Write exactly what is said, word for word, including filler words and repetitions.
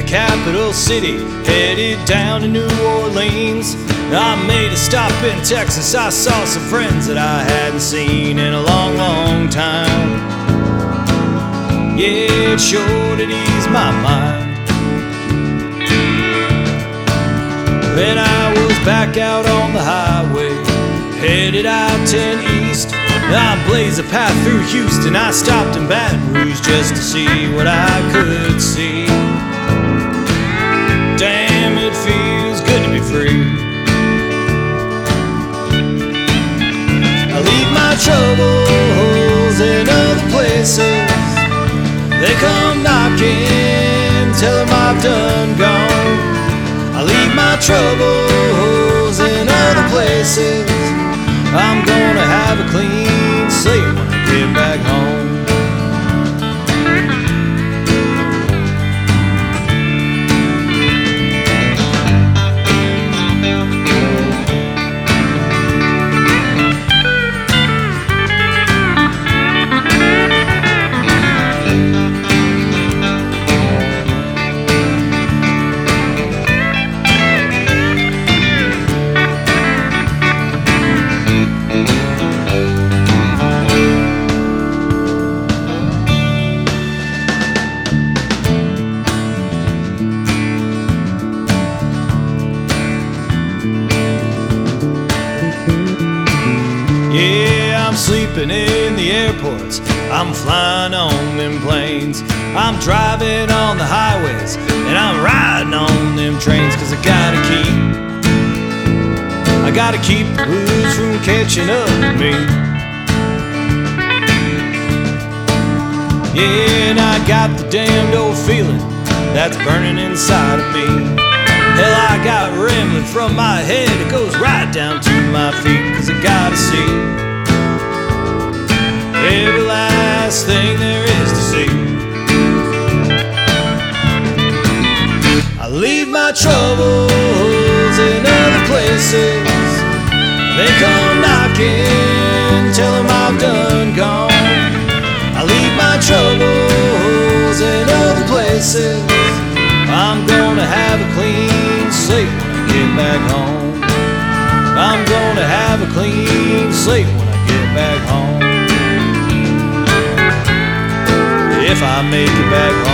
capital city, headed down to New Orleans. I made a stop in Texas. I saw some friends that I hadn't seen in a long, long time. Yeah, it sure did ease my mind. Then I was back out on the highway, headed I ten east. I blazed a path through Houston. I stopped in Baton Rouge just to see what I could see. Damn, it feels good to be free. I leave my troubles in other places. They come knocking, tell them I've done gone. I leave my troubles in other places. I'm gonna have a clean slate when I get back home. Yeah, I'm sleeping in the airports, I'm flying on them planes, I'm driving on the highways, and I'm riding on them trains. Cause I gotta keep, I gotta keep the blues from catching up with me. Yeah, and I got the damned old feeling that's burning inside of me. Hell, I got rambling from my head, it goes right down to my feet. Cause I gotta see every last thing there is to see. I leave my troubles in other places. They come knocking, tell them I've done gone. I leave my troubles in other places. I'm gonna have a clean slate when I get back home. I'm gonna have a clean slate when I get back home. If I make it back home.